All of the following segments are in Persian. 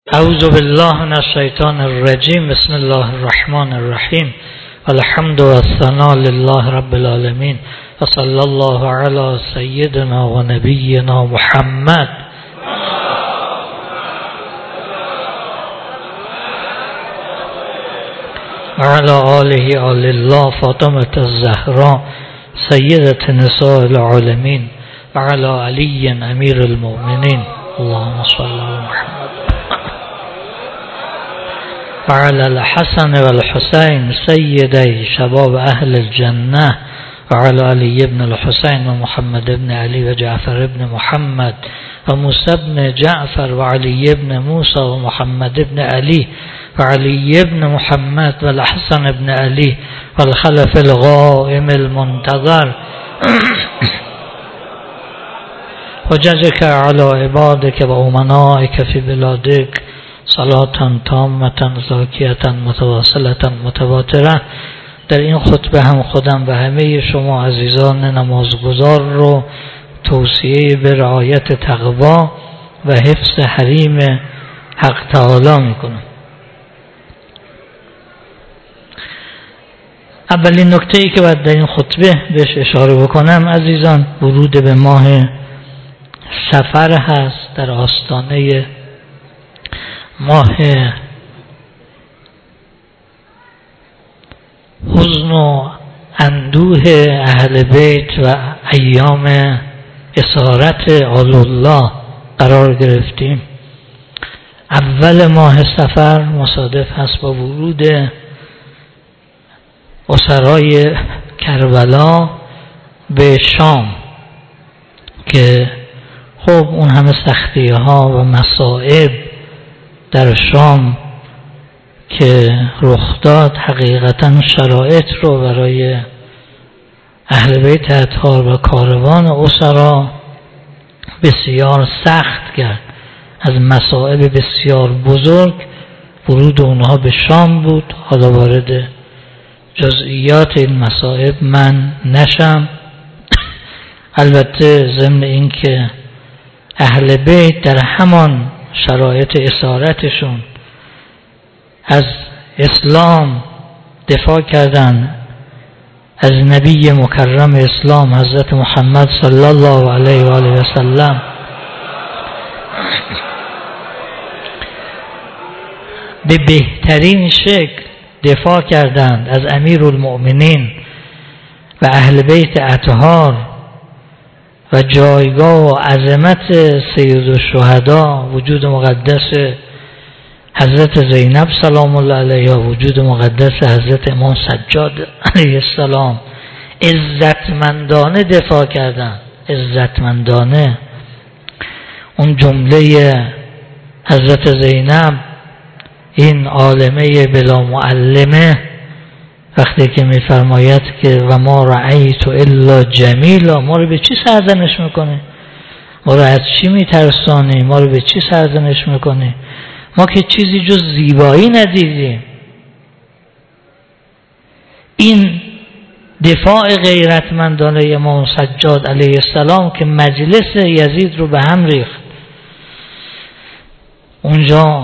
اعوذ بالله من الشیطان الرجیم. بسم الله الرحمن الرحیم. الحمد والثناء لله رب العالمین و صلی الله علی سیدنا و نبینا محمد و علی آله آل الله فاطمة الزهراء سیدة نساء العالمین و علی علی امیر المؤمنین. اللهم صل علی محمد وعلى الحسن والحسين سيدي شباب أهل الجنة وعلى علي بن الحسين ومحمد بن علي وجعفر بن محمد وموسى بن جعفر وعلي بن موسى ومحمد بن علي وعلي بن محمد والحسن بن علي والخلف الغائم المنتظر وجزك على عبادك وأمنائك في بلادك صلاة تامة زاکیة متواصلة متواترة. در این خطبه هم خودم و همه شما عزیزان نمازگزار رو توصیه به رعایت تقوا و حفظ حریم حق تعالی میکنم. اولین نکته‌ای که باید در این خطبه بهش اشاره بکنم عزیزان، ورود به ماه صفر هست، در آستانه ماه حزن و اندوه اهل بیت و ایام اسارت آل الله قرار گرفتیم. اول ماه صفر مصادف هست با ورود اسرای کربلا به شام که خب اون همه سختی ها و مصائب در شام که رخ داد حقیقتا شرایط رو برای اهل بیت اطهار و کاروان اسرا بسیار سخت کرد. از مصائب بسیار بزرگ ورود اونها به شام بود. حالا وارد جزئیات این مصائب من نشم. البته ضمن این که اهل بیت در همان شرایط اسارتشون از اسلام دفاع کردن، از نبی مکرم اسلام حضرت محمد صلی الله علیه و آله و سلم به بهترین شکل دفاع کردند از امیرالمؤمنین و اهل بیت اطهار و جایگاه و عظمت سید الشهدا، وجود مقدس حضرت زینب سلام الله علیها، وجود مقدس حضرت امام سجاد علیه السلام، عزتمندانه دفاع کردن. عزتمندانه. اون جمله حضرت زینب، این عالمه بلا معلمه، وقتی که میفرماید که و ما رأیت الا جمیلا، ما رو به چی سرزنش میکنه؟ ما رو از چی میترسانی؟ ما رو به چی سرزنش میکنه؟ ما که چیزی جز زیبایی ندیدیم. این دفاع غیرتمندانه امام سجاد علیه السلام که مجلس یزید رو به هم ریخت. اونجا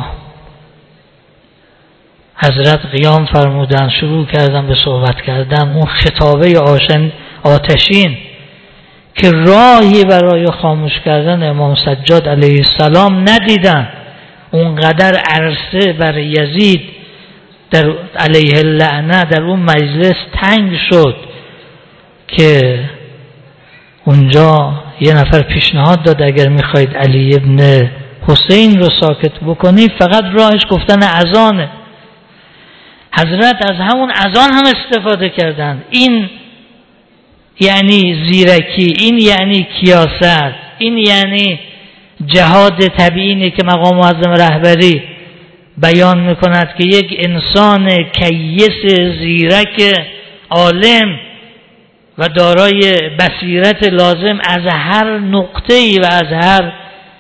حضرت قیام فرمودن، شروع کردن به صحبت کردن. اون خطابه آتشین که راهی برای خاموش کردن امام سجاد علیه السلام ندیدن. اونقدر عرصه بر یزید در علیه اللعنه در اون مجلس تنگ شد که اونجا یه نفر پیشنهاد داد اگر میخواید علی ابن حسین رو ساکت بکنید فقط راهش گفتن اذانه. حضرت از همون اذان هم استفاده کردند. این یعنی زیرکی، این یعنی کیاست، این یعنی جهاد طبیعی که مقام معظم رهبری بیان میکند که یک انسان کیس زیرک عالم و دارای بصیرت لازم از هر نقطه‌ای و از هر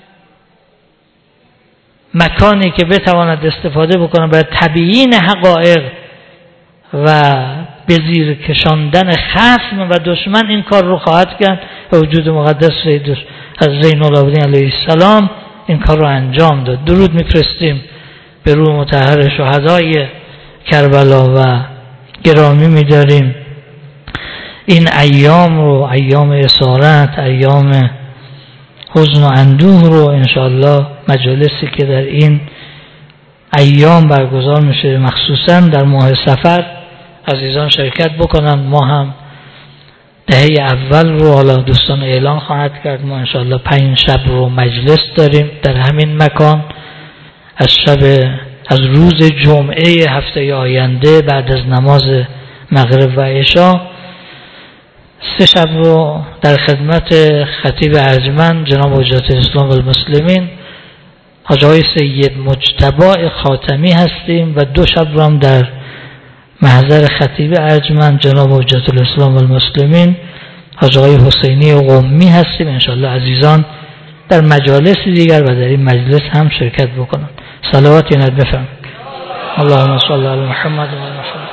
مکانی که بتواند استفاده بکنه برای تبیین حقایق و به زیر کشاندن خصم و دشمن این کار رو خواهد کرد و وجود مقدس سید زین العابدین علیه السلام این کار رو انجام داد. درود میفرستیم به روح مطهر شهدای کربلا و گرامی می‌داریم این ایام رو، ایام اسارت، ایام حزن و اندوه رو انشاءالله مجالسی که در این ایام برگزار میشه مخصوصا در ماه صفر عزیزان شرکت بکنن. ما هم دهه اول رو حالا دوستان اعلان خواهد کرد، ما انشاءالله 5 شب رو مجلس داریم در همین مکان. از روز جمعه هفته آینده بعد از نماز مغرب و عشا 3 شب رو در خدمت خطیب ارجمند جناب حجت الاسلام و المسلمین حاج آقای سید مجتبی خاتمی هستیم و 2 شب رو هم در محضر خطیب ارجمند جناب حجت الاسلام و المسلمین حاج آقای حسینی قمی هستیم. انشاءالله عزیزان در مجالس دیگر و در این مجلس هم شرکت بکنن. صلوات اینت بفرم. اللهم صل علی محمد و علی محمد.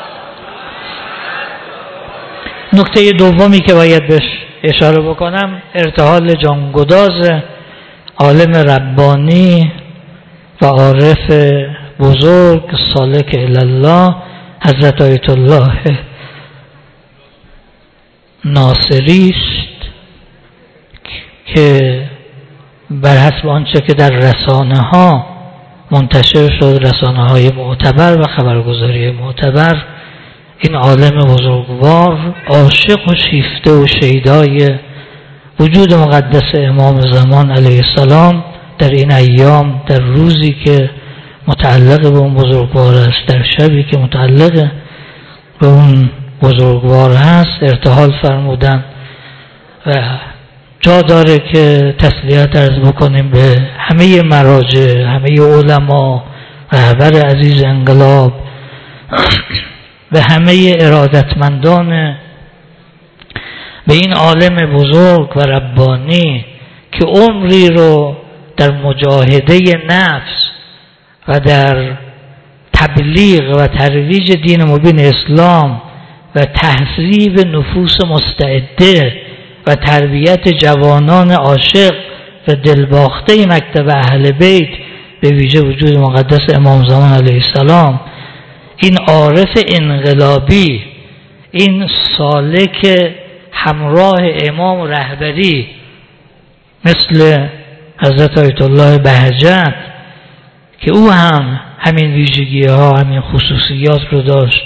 نکته دومی که باید بهش اشاره بکنم ارتحال جانگداز عالم ربانی و عارف بزرگ سالک الله حضرت آیت الله ناصری است که بر حسب آنچه که در رسانه ها منتشر شد، رسانه های معتبر و خبرگزاری معتبر، این عالم بزرگوار عاشق و شیفته و شیدای وجود مقدس امام زمان علیه السلام در این ایام، در روزی که متعلق به اون بزرگوار است، در شبی که متعلق به اون بزرگوار هست ارتحال فرمودن و جا داره که تسلیت عرض بکنیم به همه مراجع، همه علما، رهبر عزیز انقلاب و همه ارادتمندان به این عالم بزرگ و ربانی که عمری رو در مجاهده نفس و در تبلیغ و ترویج دین مبین اسلام و تهذیب نفوس مستعده و تربیت جوانان عاشق و دلباخته مکتب اهل بیت به ویژه وجود مقدس امام زمان علیه السلام، این عارف انقلابی، این سالک همراه امام رهبری مثل حضرت آیت الله بهجت که او هم همین ویژگی ها، همین خصوصیات رو داشت،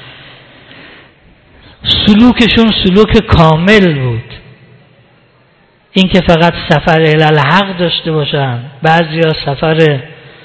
سلوکشون سلوک کامل بود. این که فقط سفر الالحق داشته باشن، بعضی ها سفر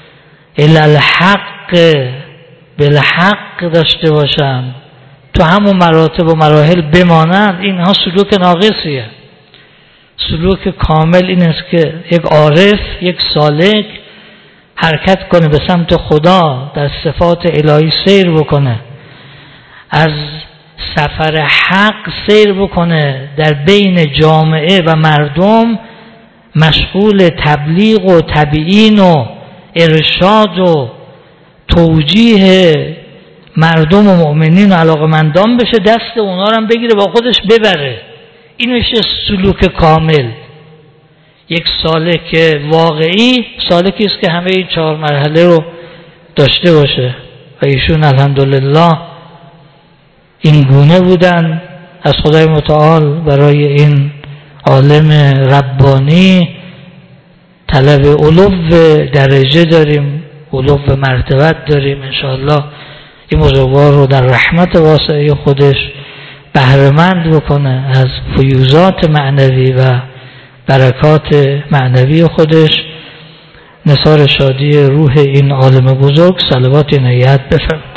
الالحق بالحق داشته باشن، تو همون مراتب و مراحل بمانند، اینها سلوک ناقصیه. سلوک کامل این است که یک عارف، یک سالک حرکت کنه به سمت خدا، در صفات الهی سیر بکنه، از سفر حق سیر بکنه، در بین جامعه و مردم مشغول تبلیغ و تبیین و ارشاد و توجیه مردم و مؤمنین و علاقمندان بشه، دست اونا رو هم بگیره با خودش ببره. این میشه سلوک کامل. یک سالک واقعی سالکی است که همه این 4 مرحله رو داشته باشه و ایشون الحمدلله این گونه بودن. از خدای متعال برای این عالم ربانی طلب علو درجه داریم، علو مرتبت داریم. انشاءالله این بزرگوار رو در رحمت واسعه خودش بهره‌مند بکنه از فیوزات معنوی و برکات معنوی خودش. نثار شادی روح این عالم بزرگ. صلوات عنایت بفرمایید.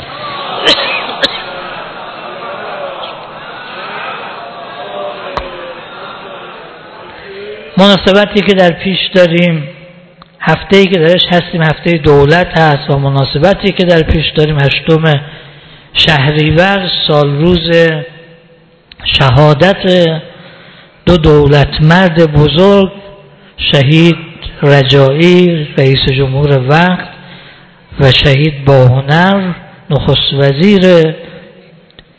مناسبتی که در پیش داریم، هفته‌ای که درش هستیم هفته دولت هست و مناسبتی که در پیش داریم 8 شهریور، سال روز شهادت 2 دولتمرد بزرگ، شهید رجایی رئیس جمهور وقت و شهید باهنر نخست وزیر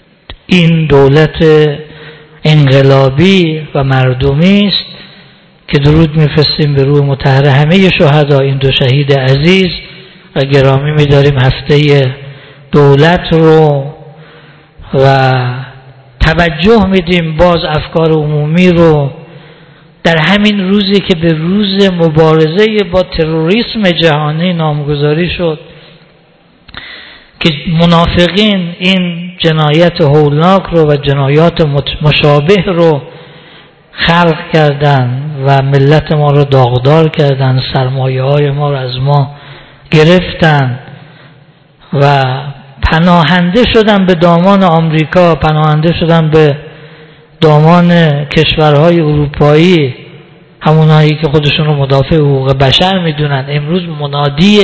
این دولت انقلابی و مردمی است که درود میفرستیم به روح مطهر همه شهدا این دو شهید عزیز و گرامی می‌داریم هفته دولت رو و توجه میدیم باز افکار عمومی رو در همین روزی که به روز مبارزه با تروریسم جهانی نامگذاری شد که منافقین این جنایت هولناک رو و جنایات مشابه رو خلق کردن و ملت ما رو داغدار کردن، سرمایه های ما رو از ما گرفتن و پناهنده شدن به دامان آمریکا، پناهنده شدن به دامان کشورهای اروپایی، همونایی که خودشون رو مدافع حقوق بشر میدونن، امروز منادی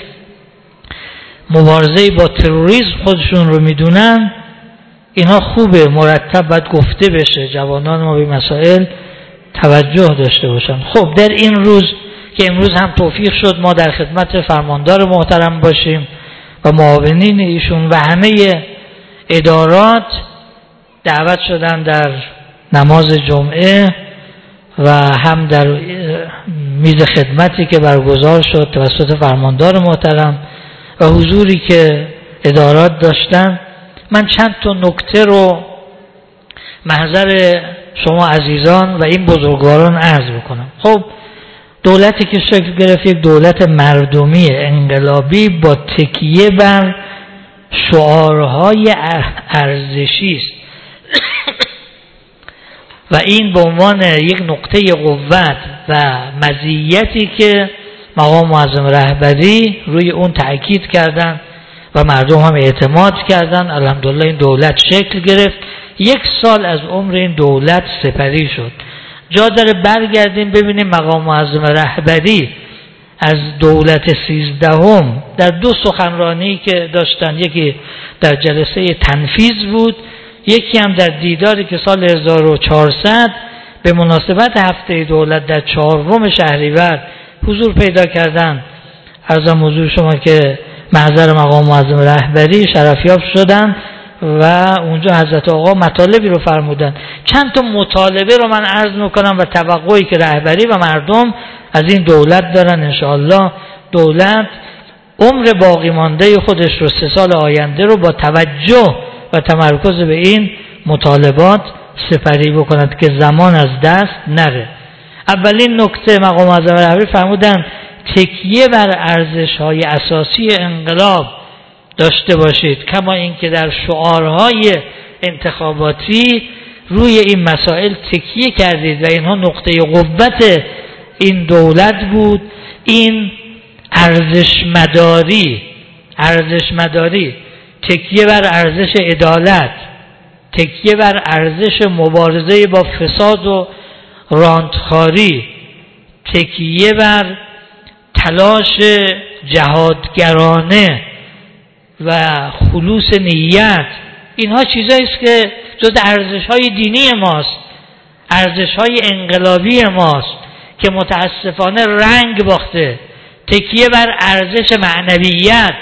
مبارزه با تروریسم خودشون رو میدونن. اینا خوبه، مرتب باید گفته بشه، جوانان ما به مسائل توجه داشته باشن. خب در این روز که امروز هم توفیق شد ما در خدمت فرماندار محترم باشیم و معاونین ایشون و همه ادارات دعوت شدن در نماز جمعه و هم در میز خدمتی که برگزار شد توسط فرماندار محترم و حضوری که ادارات داشتن، من چند تا نکته رو محضر شما عزیزان و این بزرگواران عرض بکنم. خب دولتی که شکل گرفت یک دولت مردمی انقلابی با تکیه بر شعارهای ارزشی است و این به عنوان یک نقطه قوت و مزیتی که مقام معظم رهبری روی اون تأکید کردن و مردم هم اعتماد کردن. الحمدلله این دولت شکل گرفت. 1 سال از عمر این دولت سپری شد. جا داره برگردیم ببینیم مقام معظم رهبری از دولت 13 در 2 سخنرانی که داشتن، یکی در جلسه تنفیذ بود، یکی هم در دیداری که سال 1400 به مناسبت هفته دولت در 4 شهریور حضور پیدا کردن. عرضم حضور شما که محضر مقام معظم رهبری شرفیاب شدن و اونجا حضرت آقا مطالبی رو فرمودن. چند تا مطالبه رو من عرض میکنم و توقعی که رهبری و مردم از این دولت دارن. انشاءالله دولت عمر باقی مانده خودش رو 3 سال آینده رو با توجه و تمرکز به این مطالبات سپری بکند که زمان از دست نره. اولین نکته مقام معظم رهبری فرمودن تکیه بر ارزش‌های اساسی انقلاب داشته باشید، کما اینکه در شعارهای انتخاباتی روی این مسائل تکیه کردید و اینها نقطه قوت این دولت بود. این ارزشمداری، تکیه بر ارزش عدالت، تکیه بر ارزش مبارزه با فساد و رانتخاری، تکیه بر تلاش جهادگرانه و خلوص نیت، اینها چیزایی است که جز ارزش‌های دینی ماست، ارزش‌های انقلابی ماست که متاسفانه رنگ باخته. تکیه بر ارزش معنویت،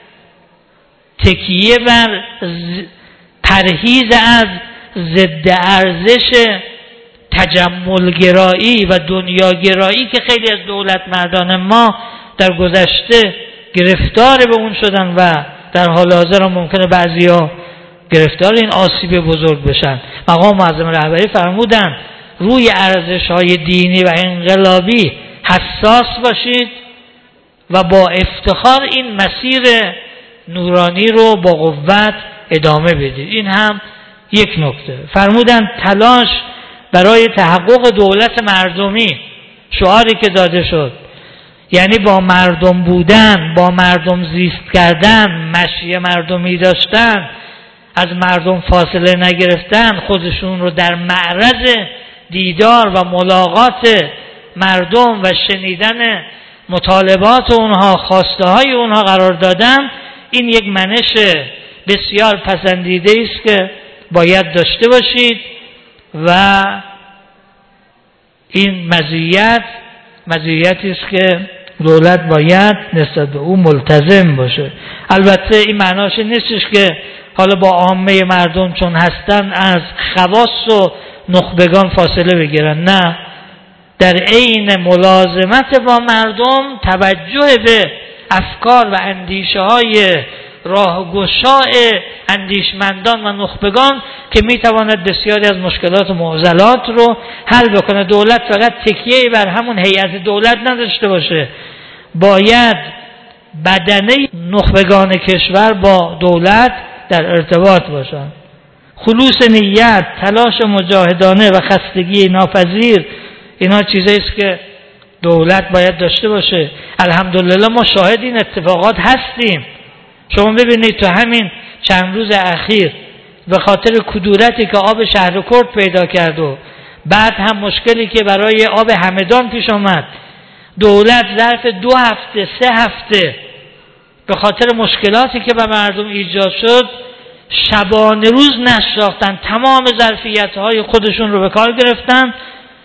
تکیه بر پرهیز از ضد ارزش تجملگرایی و دنیاگرایی که خیلی از دولت مردان ما در گذشته گرفتار به اون شدن و در حال حاضر هم ممکنه بعضیا گرفتار این آسیب بزرگ بشن. مقام معظم رهبری فرمودن روی ارزش‌های دینی و انقلابی حساس باشید و با افتخار این مسیر نورانی رو با قوت ادامه بدید. این هم یک نکته. فرمودن تلاش برای تحقق دولت مردمی، شعاری که داده شد، یعنی با مردم بودن، با مردم زیست کردن، مشی مردمی داشتن، از مردم فاصله نگرفتن، خودشون رو در معرض دیدار و ملاقات مردم و شنیدن مطالبات اونها، خواسته های اونها قرار دادن. این یک منش بسیار پسندیده است که باید داشته باشید و این مزیتی است که دولت باید نسبت به او ملتزم باشه. البته این معناش نیستش که حالا با عامه مردم چون هستن از خواص و نخبگان فاصله بگیرن، نه، در عین ملازمت با مردم توجه به افکار و اندیشه های راهگشای اندیشمندان و نخبگان که میتواند بسیاری از مشکلات و معضلات رو حل بکنه. دولت فقط تکیه بر همون هیئت دولت نداشته باشه، باید بدنه نخبگان کشور با دولت در ارتباط باشند. خلوص نیت، تلاش مجاهدانه و خستگی ناپذیر، اینا چیزایی است که دولت باید داشته باشه. الحمدلله ما شاهد این اتفاقات هستیم. شما ببینید تو همین چند روز اخیر به خاطر کدورتی که آب شهرکرد پیدا کرد و بعد هم مشکلی که برای آب همدان پیش آمد، دولت ظرف 2 هفته 3 هفته به خاطر مشکلاتی که به مردم ایجاد شد شبانه روز نشاختن، تمام ظرفیت‌های خودشون رو به کار گرفتن،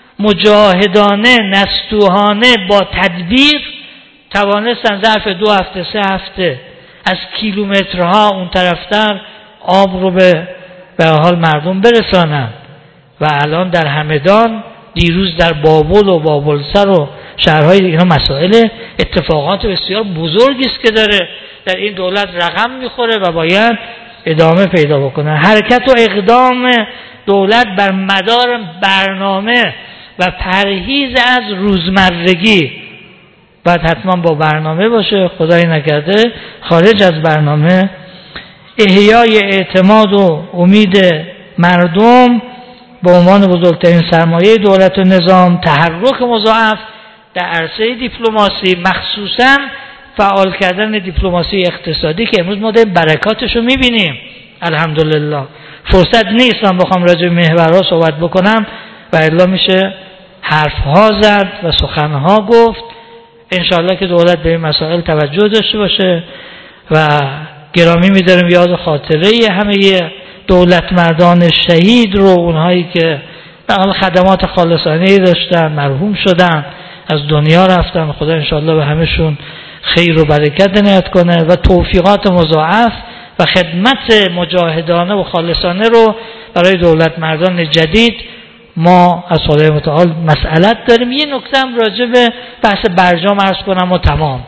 مجاهدانه نستوهانه با تدبیر توانستن ظرف 2 هفته 3 هفته از کیلومترها اون طرفتر آب رو به حال مردم برسانن. و الان در همدان، دیروز در بابل و بابلسر و شهرهای اینا مسائل اتفاقات بسیار بزرگی است که داره در این دولت رقم میخوره و باید ادامه پیدا بکنه. حرکت و اقدام دولت بر مدار برنامه و پرهیز از روزمرگی باید حتما با برنامه باشه، خدای نکرده خارج از برنامه. احیای اعتماد و امید مردم به عنوان بزرگترین سرمایه دولت و نظام، تحرک مضاعف در عرصه دیپلماسی، مخصوصا فعال کردن دیپلماسی اقتصادی که امروز ما داریم برکاتش رو میبینیم. الحمدلله فرصت نیست من بخوام راجع به محورها صحبت بکنم و الا میشه حرفها زد و سخنها گفت. انشاءالله که دولت به این مسائل توجه داشته باشه و گرامی می‌داریم یاد خاطره همه دولت مردان شهید رو، اونهایی که به حال خدمات خالصانه‌ای داشتن مرحوم شدن از دنیا رفتن. خدا انشاءالله به همشون خیر و برکت عنایت کنه و توفیقات مضاعف و خدمت مجاهدانه و خالصانه رو برای دولت مردان جدید ما از خدای متعال مسئلت داریم. یه نکته هم راجع به بحث برجام عرض کنم و تمام.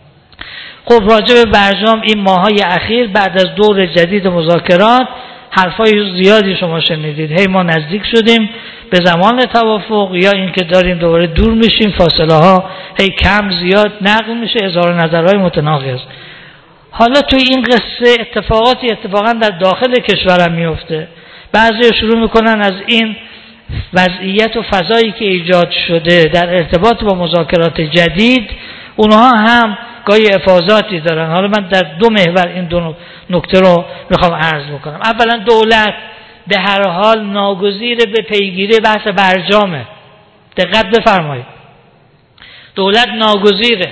خب راجع به برجام این ماهای اخیر بعد از دور جدید مذاکرات حرفای زیادی شما شنیدید. هی ما نزدیک شدیم به زمان توافق یا اینکه داریم دوباره دور میشیم، فاصله ها هی کم زیاد نقل میشه، اظهار نظرهای متناقض. حالا توی این قصه اتفاقا در داخل کشورم میفته. بعضی شروع میکنن از این وضعیت و فضایی که ایجاد شده در ارتباط با مذاکرات جدید، اونها هم گاهی افاضاتی دارن. حالا من در 2 محور این 2 نکته رو میخوام عرض بکنم. اولا دولت به هر حال ناگزیر به پیگیری بحث برجامه. دقت بفرمایید، دولت ناگزیره.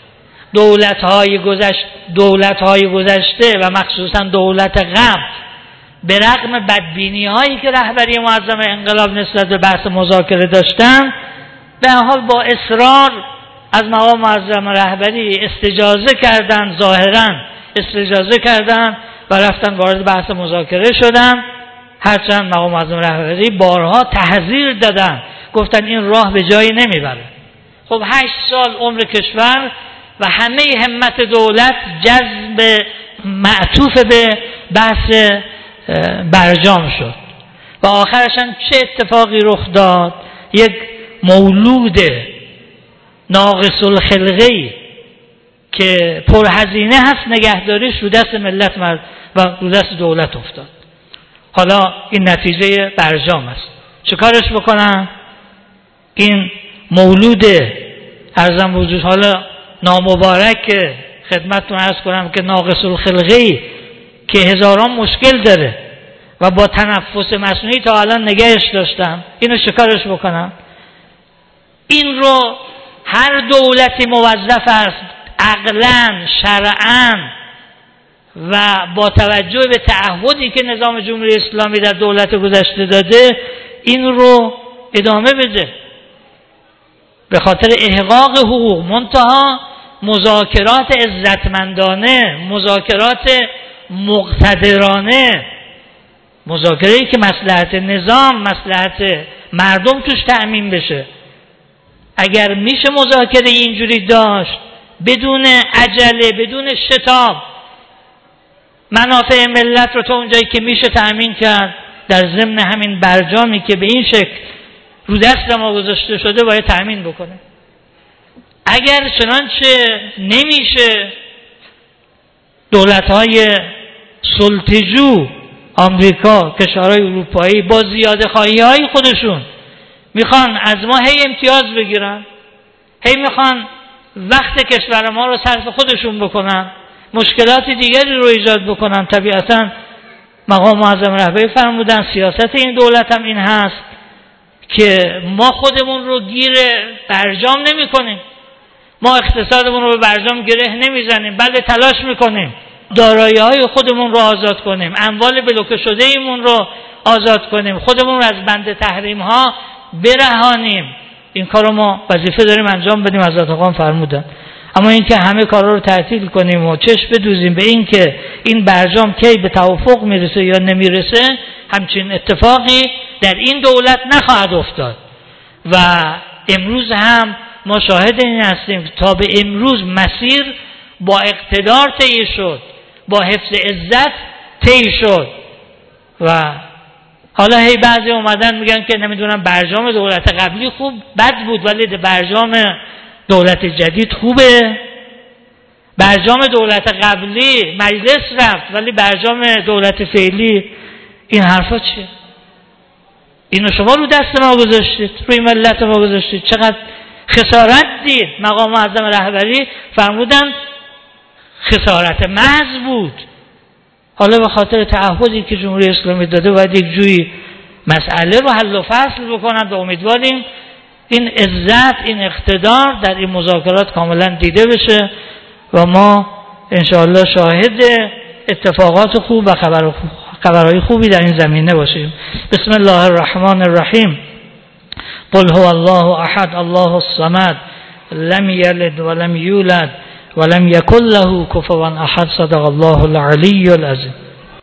دولت‌های گذشته و مخصوصا دولت قبل به رغم بدبینی هایی که رهبری معظم انقلاب نسبت به بحث مذاکره داشتن، به حال با اصرار از مقام معظم رهبری استجازه کردن، ظاهرا استجازه کردن و رفتن وارد بحث مذاکره شدن. هرچند مقام معظم رهبری بارها تحذیر دادن، گفتن این راه به جایی نمیبره. خب 8 سال عمر کشور و همه همت دولت جذب معطوف به بحث برجام شد و آخرش هم چه اتفاقی رخ داد؟ یک مولود ناقص الخلقه‌ای که پرهزینه هست نگهداریش رو دست ملت و رو دست دولت افتاد. حالا این نتیجه برجام است. چه کارش بکنن؟ این مولود ارزم وجود حالا نامبارک خدمتتون عرض کنم که ناقص الخلقه‌ای که هزاران مشکل داره و با تنفس مصنوعی تا الان نگهش داشتم، اینو شکارش بکنم. این رو هر دولتی موظف است عقلاً، شرعاً و با توجه به تعهدی که نظام جمهوری اسلامی در دولت گذشته داده این رو ادامه بده به خاطر احقاق حقوق. منتها مذاکرات عزتمندانه، مذاکرات مقتدرانه، مذاکره‌ای که مصلحت نظام، مصلحت مردم توش تأمین بشه اگر میشه مذاکره اینجوری داشت بدون عجله، بدون شتاب، منافع ملت رو تا اونجایی که میشه تأمین کرد، در ضمن همین برجامی که به این شکل رو دست ما گذاشته شده باید تأمین بکنه. اگر چنانچه نمیشه، دولت‌های سلطه‌جو آمریکا، کشورهای اروپایی با زیاده خواهی‌های خودشون میخوان از ما هی امتیاز بگیرن، هی میخوان وقت کشور ما رو صرف خودشون بکنن، مشکلات دیگری رو ایجاد بکنن. طبیعتاً مقام معظم رهبری فرمودن سیاست این دولت هم این هست که ما خودمون رو گیر برجام نمی کنیم، ما اقتصادمون رو به برجام گره نمیزنیم، بله تلاش میکنیم دارایی‌های خودمون رو آزاد کنیم، اموال بلوکه شده ایمون رو آزاد کنیم، خودمون رو از بند تحریم ها برهانیم. این کارو ما وظیفه داریم انجام بدیم، حضرت آقا فرمودن. اما اینکه همه کارا رو تعطیل کنیم و چشم بدوزیم به این که این برجام کی به توافق میرسه یا نمیرسه، همچین اتفاقی در این دولت نخواهد افتاد. و امروز هم ما شاهد این هستیم تا به امروز مسیر با اقتدار طی شد، با حفظ عزت طی شد. و حالا هی بعضی اومدن میگن که نمیدونم برجام دولت قبلی خوب بد بود ولی برجام دولت جدید خوبه، برجام دولت قبلی مجلس رفت ولی برجام دولت فعلی، این حرفا چیه؟ اینو شما رو دست ما گذاشتید، روی ملت ما گذاشتید. چقدر خسارت دید. مقام معظم رهبری فرمودن خسارت محض بود. حالا به خاطر تعهدی که جمهوری اسلامی داده باید یک جوری مسئله رو حل و فصل بکنن و امیدواریم این عزت، این اقتدار در این مذاکرات کاملا دیده بشه و ما انشاءالله شاهد اتفاقات خوب و خبرهای خوبی در این زمینه باشیم. بسم الله الرحمن الرحیم. قل هو الله احد الله الصمد لم یلد ولم یولد ولم یکن له کفوا احد. صدق الله العلی العظیم.